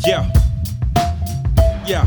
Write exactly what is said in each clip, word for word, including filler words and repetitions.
Yeah. Yeah.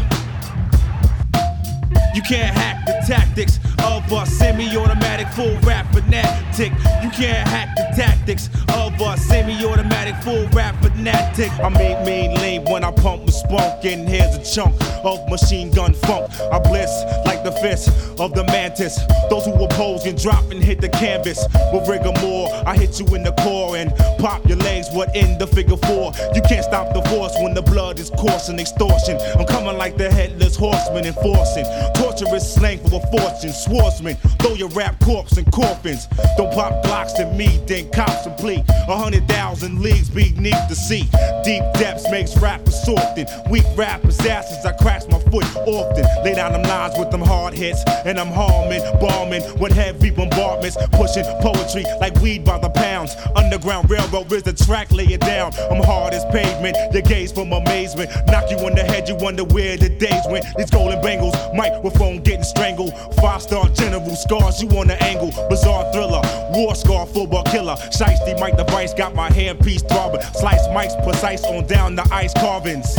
You can't hack the tactics of a semi-automatic full rap fanatic. You can't hack the tactics of a semi-automatic full rap fanatic. I mean mean lean when I pump with spunk, and here's a chunk of machine gun funk. I bliss like the fist of the mantis. Those who oppose can drop and hit the canvas with rigor more. I hit you in the core and pop your legs. What in the figure four? You can't stop the force when the blood is coursing. Extortion. I'm coming like the headless horseman, enforcing torturous slang for a fortune. Swordsman, throw your rap corpse in coffins. Don't pop Glocks to me, then cops and plead. A hundred thousand leagues beneath the sea. Deep depths makes rappers often. Weak rappers' asses, I cracks my foot often. Lay down them lines with them hard hits, and I'm harming, bombing with heavy bombardments. Pushing poetry like weed by the pounds. Underground railroad is the track, lay it down. I'm hard as pavement, your gaze from amazement. Knock you on the head, you wonder where the days went. These golden bangles, microphone getting strangled. Five star general, scars you on the angle. Bizarre thriller, war scar, football killer. Shiesty Mike the Vice, got my handpiece throbbing. Slice mics precise on down the ice carvings.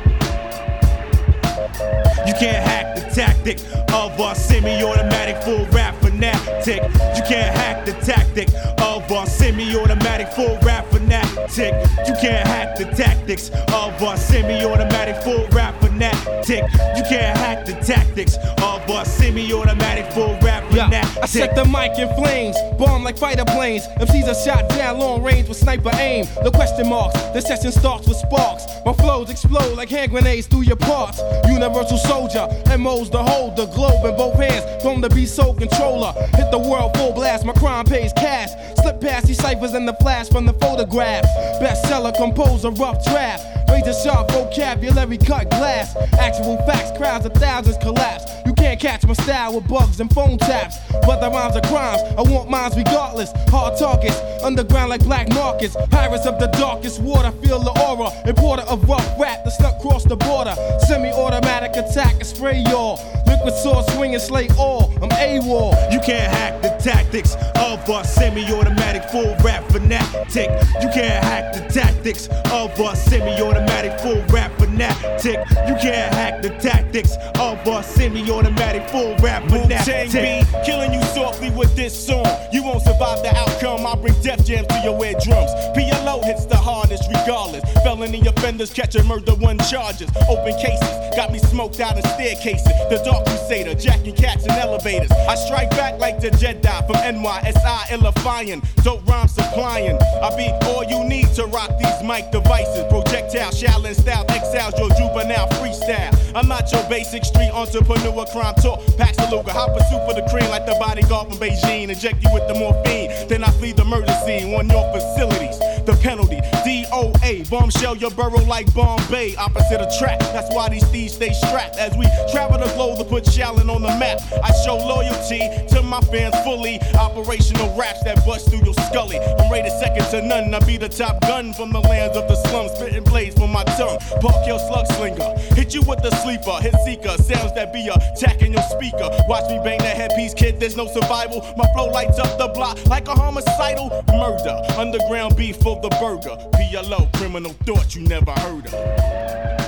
You can't hack the tactic of a semi-automatic full rap fanatic. You can't hack the tactic of a semi-automatic full rap fanatic. You can't hack the tactics of a semi-automatic full rap fanatic. You can't hack the tactics of a semi-automatic full rap fanatic. Yeah, I set the mic in flames, bomb like fighter planes. M Cs are shot down long range with sniper aim. No question marks, the session starts with sparks. My flows explode like hand grenades through your parts. Universal soldier, M O's to hold the globe in both hands. From the be soul controller, hit the world full blast. My crime pays cash. Slip past these ciphers in the flash from the photographs. Bestseller, composer, rough draft. Razor sharp vocabulary, cut glass. Actual facts, crowds of thousands collapse. You can't catch my style with bugs and phone taps. Whether rhymes or crimes, I want mines regardless. Hard targets, underground like black markets. Pirates of the darkest water, feel the aura. Importer of rough rap that snuck across the border. Semi-automatic attack and spray y'all. Liquid sword swing and slay all. I'm AWOL. You can't hack the tactics of a semi-automatic full rap fanatic. You can't hack the tactics of a semi-automatic full rap fanatic. You can't hack the tactics of a semi-automatic full rap fanatic. Wu-Tang B, killing you softly with this song. You won't survive the outcome. I bring death jams to your eardrums. P L O hits the hardest regardless. Felony offenders catch a murder one charges. Open cases got me smoked out in staircases. The Dark Crusader, jacking cats in elevators. I strike back like the Jedi from N Y S I, illifying, dope rhyme supplying. I be all you need to rock these mic devices. Projectile, Shaolin style, exiles your juvenile freestyle. I'm not your basic street entrepreneur, crime talk. Pax a Luger, hot pursuit for the cream like the bodyguard from Beijing. Inject you with the morphine, then I flee the murder scene on your facilities. The penalty, D O A, bombshell your burrow like Bombay. Opposite of track, that's why these thieves stay strapped. As we travel the globe to put Shaolin on the map, I show loyalty to my fans fully. Operational raps that bust through your scully. I'm rated second to none, I be the top gun from the lands of the slums. Spitting blades from my tongue, park your slug slinger. Hit you with the sleeper, hit seeker. Sounds that be attacking your speaker. Watch me bang that headpiece, kid, there's no survival. My flow lights up the block like a homicidal murder. Underground beef for the burger. P L O, criminal thought you never heard of.